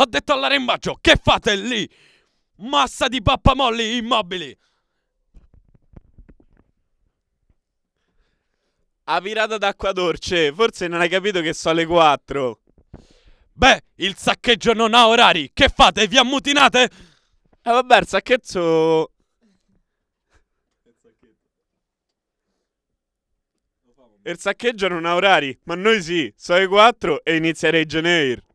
Ho detto all'arrembaggio, che fate lì? Massa di pappamolli immobili! A virata d'acqua dolce, forse non hai capito che sono le 4. Beh, il saccheggio non ha orari. Che fate? Vi ammutinate? Vabbè, il sacchetto... Il saccheggio non ha orari, ma noi sì, sono le 4 e inizia Ray Janeiro.